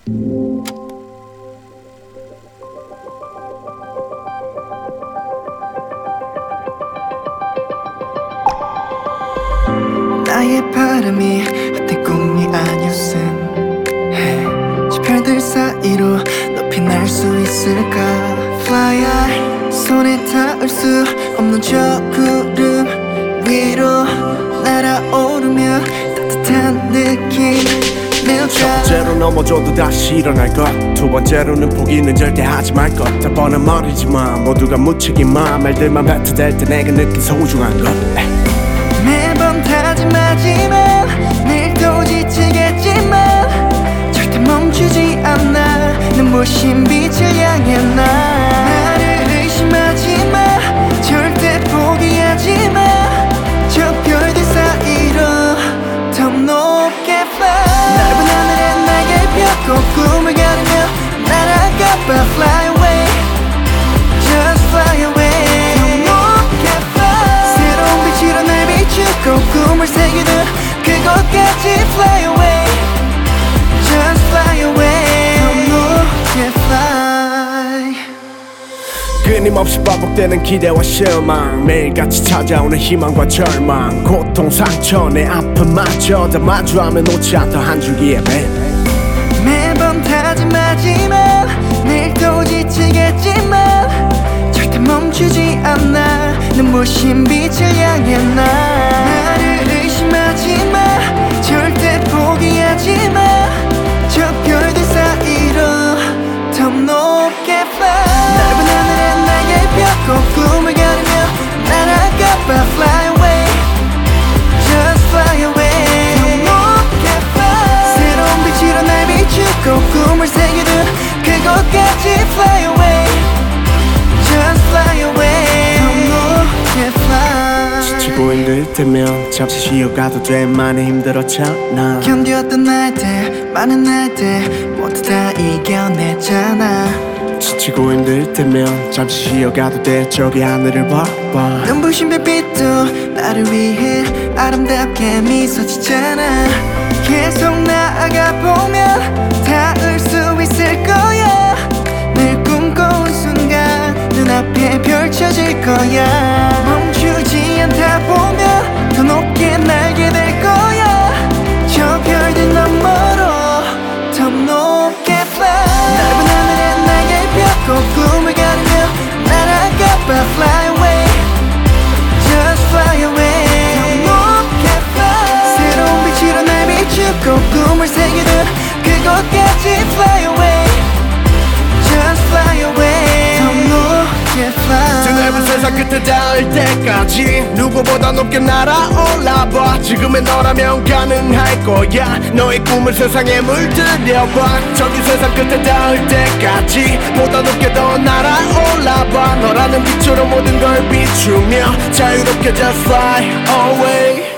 나의 바람이 헛된 꿈이 아니었음 저 별들 사이로 높이 날 수 있을까 Fly high 손에 닿을 수 없는 저 구름 위로 날아오르며 따뜻한 느낌 첫 번째로 넘어져도 다시 일어날 것 두 번째로는 포기는 절대 하지 말 것 다 뻔한 말이지만 모두가 무책임한 말들만 뱉어댈 때 내가 느낀 소중한 것 매번 다짐하지만 내일 또 지치겠지만 절대 멈추지 않아 눈부신 빛을 향해 나를 의심하지마 절대 포기하지마 저 별들 사이로 더 높게 fly 넓은 하늘에 날개 펴고 꿈을 가르며 날아가봐 fly away just fly away 더 높게 fly 새로운 빛으로 날 비추고 꿈을 새기듯 그곳까지 fly away just fly away 더 높게 fly 끊임없이 반복되는 기대와 실망 매일같이 찾아오는 희망과 절망 고통 상처 내 아픔마저 다 마주하며 놓지 않던 한 줄기의 배 매번 다짐하지만 내일 또 지치겠지만 절대 멈추지 않아 눈부신 빛을 향해 나를 의심하지마 절대 포기하지마 저 별들 사이로 더 높게 fly 넓은 하늘에 날개 펴고 꿈을 가르며 날아가봐 fly away just fly away 더 높게 fly 새로운 빛으로 날 비추고 꿈을 새기듯 그곳까지 fly away just fly away 더 높게 fly 지치고 힘들 때면 잠시 쉬어가도 돼 많이 힘들었잖아 견디었던 날들 많은 날들 모두 다 이겨냈잖아 지치고 힘들 때면 잠시 쉬어가도 돼 저기 하늘을 봐봐 눈부신 별빛도 나를 위해 아름답게 미소 짓잖아 계속 나아가 보면 닿을 수 있을 거야 늘 꿈꿔온 순간 눈앞에 펼쳐질 거야 멈추지 않다 보면 더 높게 날게 될 거야 저 별들 너머로 더 높게 fly 넓은 하늘에 날개 펴고 꿈을 가르며 날아가봐 fly away just fly away 더 높게 fly 새로운 빛으로 날 비추고 꿈을 새기듯 그곳까지 fly away just fly away 더 높게 fly 저 넓은 세상 끝에 닿을 때까지 누구보다 높게 날아올라봐 지금의 너라면 가능할 거야 너의 꿈을 세상에 물들여봐 저기 세상 끝에 닿을 때까지 보다 높게 더 날아올라봐 너라는 빛으로 모든 걸 비추며 자유롭게 just fly away